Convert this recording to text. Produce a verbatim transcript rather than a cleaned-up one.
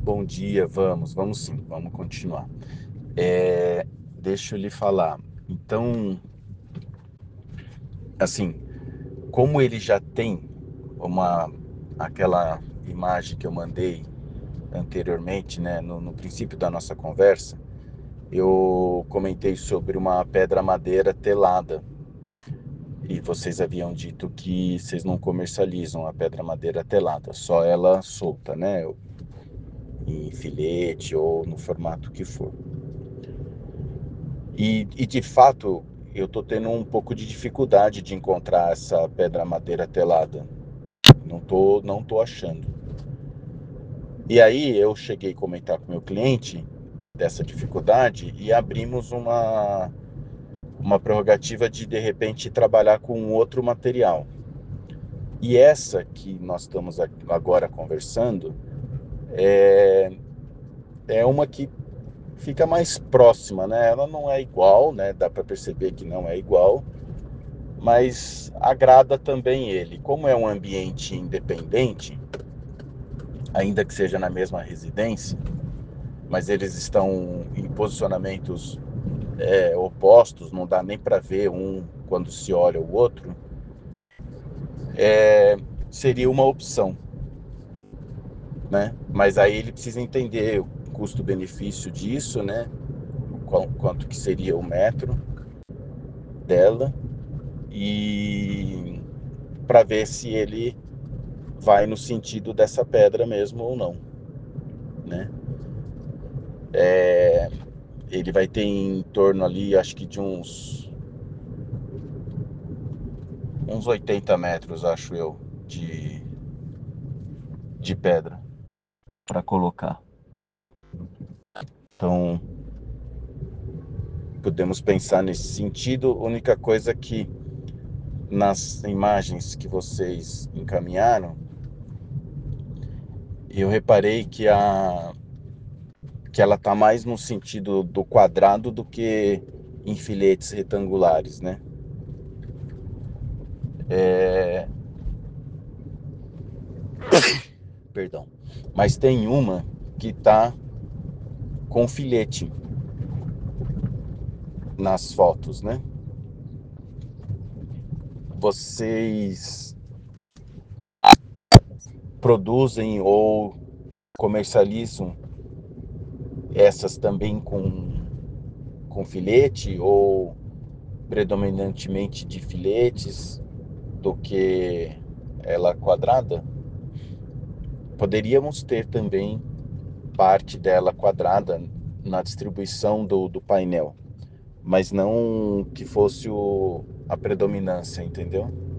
Bom dia, vamos, vamos sim, vamos continuar. É, deixa eu lhe falar. Então, assim, como ele já tem uma aquela imagem que eu mandei anteriormente, né, no, no princípio da nossa conversa, eu comentei sobre uma pedra madeira telada. E vocês haviam dito que vocês não comercializam a pedra madeira telada, só ela solta, né? Em filete ou no formato que for. E, e de fato, eu tô tendo um pouco de dificuldade de encontrar essa pedra madeira telada. Não tô, não tô achando. E aí eu cheguei a comentar com o meu cliente dessa dificuldade e abrimos uma, uma prerrogativa de de repente trabalhar com outro material. E essa que nós estamos agora conversando é, é uma que fica mais próxima, né? Ela não é igual, né? Dá para perceber que não é igual, mas agrada também ele. Como é um ambiente independente, ainda que seja na mesma residência, mas eles estão em posicionamentos é, opostos, não dá nem para ver um quando se olha o outro, é, seria uma opção, né? Mas aí ele precisa entender o custo-benefício disso, né? Quanto que seria o metro dela e para ver se ele vai no sentido dessa pedra mesmo ou não, né? É, ele vai ter em torno ali, acho que de uns uns oitenta metros, acho eu, de, de pedra para colocar. Então, podemos pensar nesse sentido. A única coisa que nas imagens que vocês encaminharam, eu reparei que a que ela tá mais no sentido do quadrado do que em filetes retangulares, né? É, perdão. Mas tem uma que tá com filete nas fotos, né? Vocês produzem ou comercializam essas também com, com filete ou predominantemente de filetes do que ela quadrada? Poderíamos ter também parte dela quadrada na distribuição do, do painel, mas não que fosse o, a predominância, entendeu?